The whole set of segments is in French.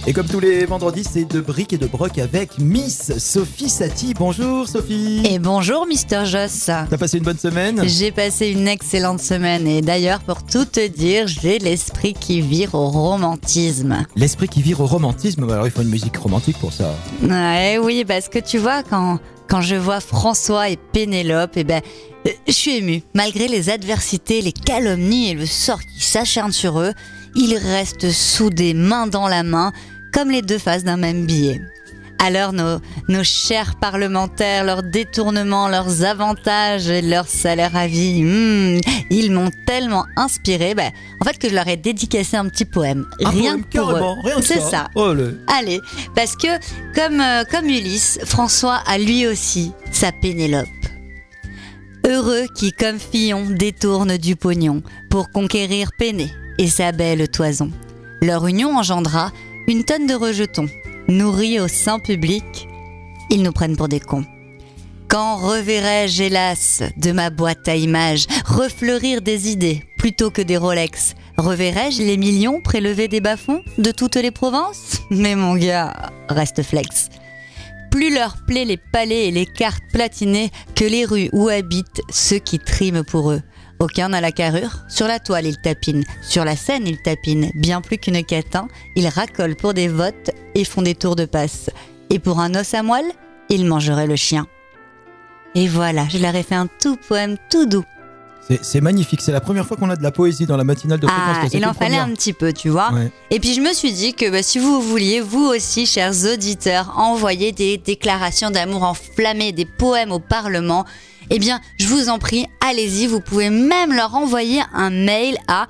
Et comme tous les vendredis, c'est de briques et de broc avec Miss Sophie Satie. Bonjour Sophie. Et bonjour Mister Joss. T'as passé une bonne semaine ? J'ai passé une excellente semaine et d'ailleurs pour tout te dire, j'ai l'esprit qui vire au romantisme. L'esprit qui vire au romantisme, alors il faut une musique romantique pour ça. Ouais, oui, parce que tu vois, quand je vois François et Pénélope, je suis émue. Malgré les adversités, les calomnies et le sort qui s'acharne sur eux, ils restent soudés, main dans la main, comme les deux faces d'un même billet. Alors nos chers parlementaires, leurs détournements, leurs avantages et leurs salaires à vie, ils m'ont tellement inspiré en fait que je leur ai dédicacé un petit poème. Rien que pour eux. Rien que c'est ça. Oh, Allez, parce que comme Ulysse, François a lui aussi sa Pénélope. Heureux qui, comme Fillon, détourne du pognon pour conquérir Péné et sa belle toison. Leur union engendra une tonne de rejetons. Nourris au sein public, ils nous prennent pour des cons. Quand reverrai-je, hélas, de ma boîte à images, refleurir des idées plutôt que des Rolex? Reverrai-je les millions prélevés des bas-fonds de toutes les provinces? Mais mon gars, reste flex. Plus leur plaît les palais et les cartes platinées que les rues où habitent ceux qui triment pour eux. Aucun n'a la carrure, sur la toile ils tapinent, sur la scène ils tapinent, bien plus qu'une catin, ils racolent pour des votes et font des tours de passe. Et pour un os à moelle, ils mangeraient le chien. Et voilà, je leur ai fait un tout poème tout doux. C'est magnifique, c'est la première fois qu'on a de la poésie dans la matinale de Fréquence. Il en fallait un petit peu, tu vois. Ouais. Et puis je me suis dit que si vous vouliez, vous aussi, chers auditeurs, envoyer des déclarations d'amour enflammées, des poèmes au Parlement, eh bien, je vous en prie, allez-y, vous pouvez même leur envoyer un mail à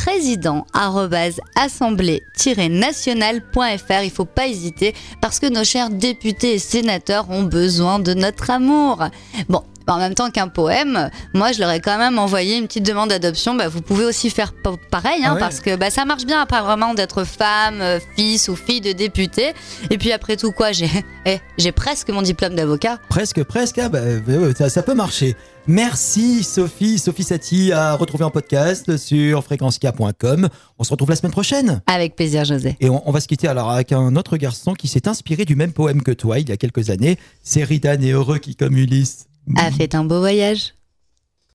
président@assemblée-nationale.fr. Il faut pas hésiter parce que nos chers députés et sénateurs ont besoin de notre amour. Bon, en même temps qu'un poème, moi je leur ai quand même envoyé une petite demande d'adoption. Vous pouvez aussi faire pareil, ouais. Parce que ça marche bien apparemment d'être femme, fils ou fille de député. Et puis après tout quoi, j'ai presque mon diplôme d'avocat. Presque, ça peut marcher. Merci Sophie Satie, à retrouver en podcast sur fréquenceka.com. On se retrouve la semaine prochaine. Avec plaisir, José. Et on va se quitter alors avec un autre garçon qui s'est inspiré du même poème que toi il y a quelques années. C'est Ridan et Heureux qui, comme Ulysse, a fait un beau voyage.